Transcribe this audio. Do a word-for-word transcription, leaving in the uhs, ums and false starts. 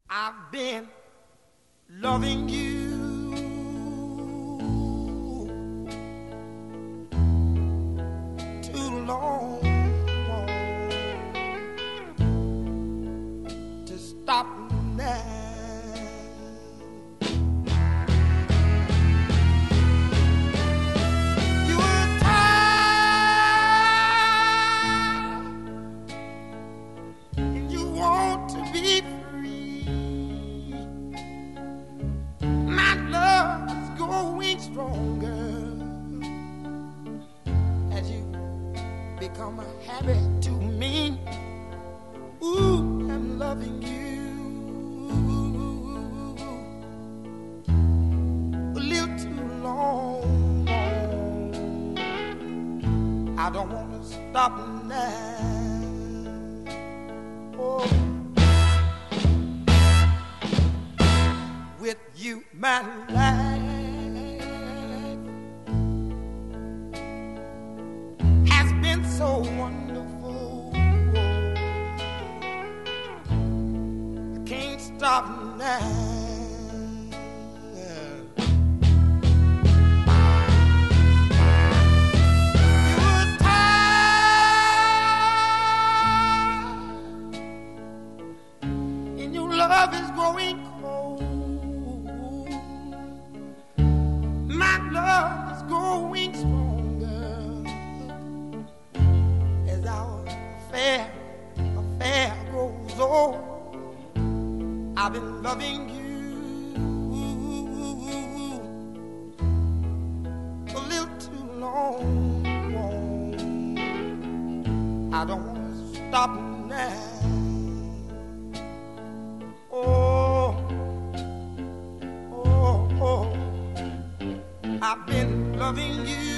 I've been loving you too long to stop now. You were tired and you want to be free. My love is growing stronger as you become a habit to me. Ooh, I'm loving you a little too long. I don't want to stop now. Oh, with you, my life has been so wonderful. I can't stop now. You were tired and your love is growing cold. My love is growing stronger as our affair, affair grows old. I've been loving you a little too long. I don't want to stop now. Oh, oh, oh, I've been loving you